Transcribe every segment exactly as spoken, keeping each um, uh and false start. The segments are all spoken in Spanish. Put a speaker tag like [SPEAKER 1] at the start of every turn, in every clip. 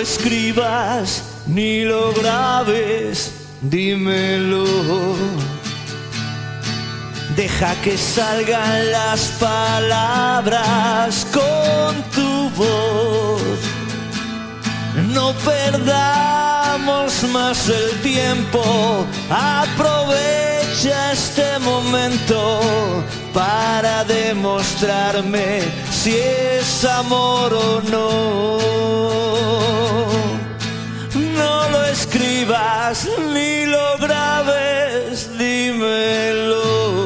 [SPEAKER 1] escribas ni lo grabes, dímelo. Deja que salgan las palabras con tu voz. No perdamos más el tiempo, aprovecha este momento para demostrarme si es amor o no. No lo escribas ni lo grabes, dímelo.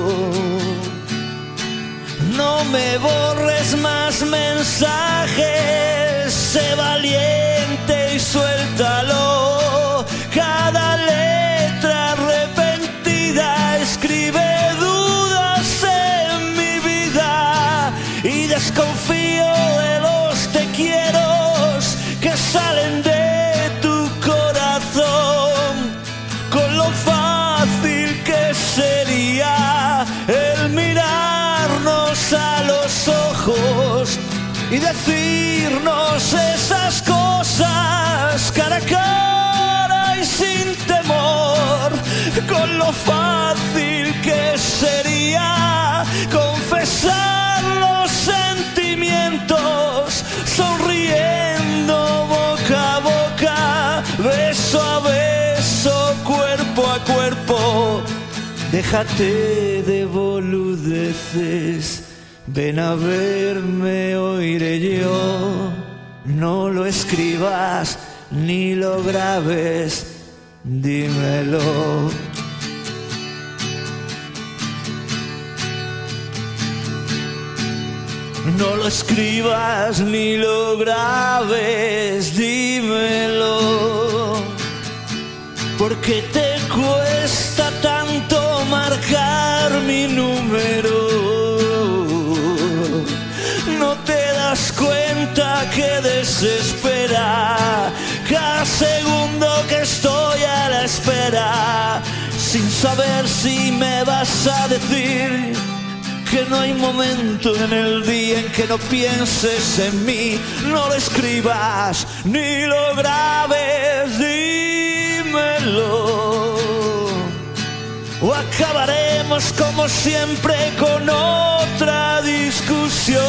[SPEAKER 1] No me borres más mensajes, sé valiente y suéltalo. Cada letra arrepentida escribe dudas en mi vida y desconfío de los te quieros que salen de tu corazón. Con lo fácil que sería el mirarnos a los ojos y decirnos esas cosas cara a cara y sin temor. Con lo fácil que sería confesar los sentimientos, sonriendo boca a boca, beso a beso, cuerpo a cuerpo. Déjate de boludeces, ven a verme, oiré yo. No lo escribas ni lo grabes, dímelo. No lo escribas ni lo grabes, dímelo. ¿Por qué te cuesta tanto marcar mi número? ¿No te das cuenta que desespera cada segundo que estoy a la espera? Sin saber si me vas a decir que no hay momento en el día en que no pienses en mí. No lo escribas ni lo grabes, dímelo. O acabaremos como siempre con otra discusión.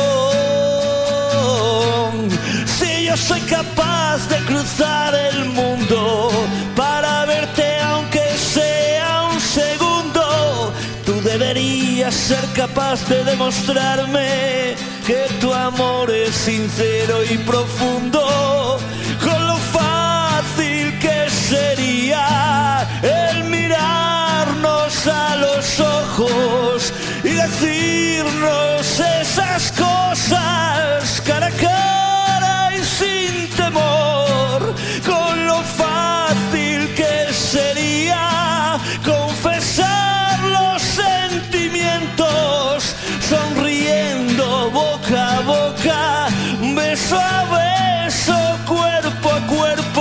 [SPEAKER 1] Si yo soy capaz de cruzar el mundo para verte aunque sea un segundo, tú deberías ser capaz de demostrarme que tu amor es sincero y profundo. Con lo fácil que sería el mirarnos a los ojos y decirnos esas cosas cara a cara y sin temor. Con lo fácil que sería confesar los sentimientos, sonriendo boca a boca, beso a beso, cuerpo a cuerpo.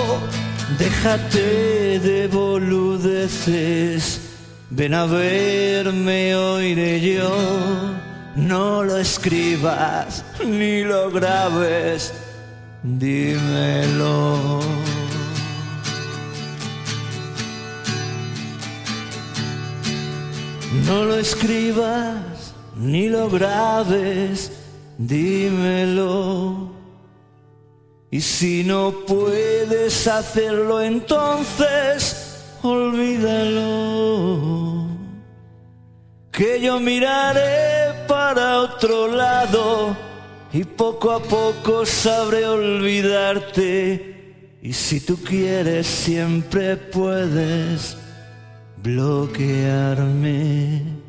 [SPEAKER 1] Déjate de boludeces, ven a verme, oiré yo. No lo escribas ni lo grabes, dímelo. No lo escribas ni lo grabes, dímelo. Y si no puedes hacerlo, entonces olvídalo. Que yo miraré para otro lado y poco a poco sabré olvidarte. Y si tú quieres, siempre puedes bloquearme.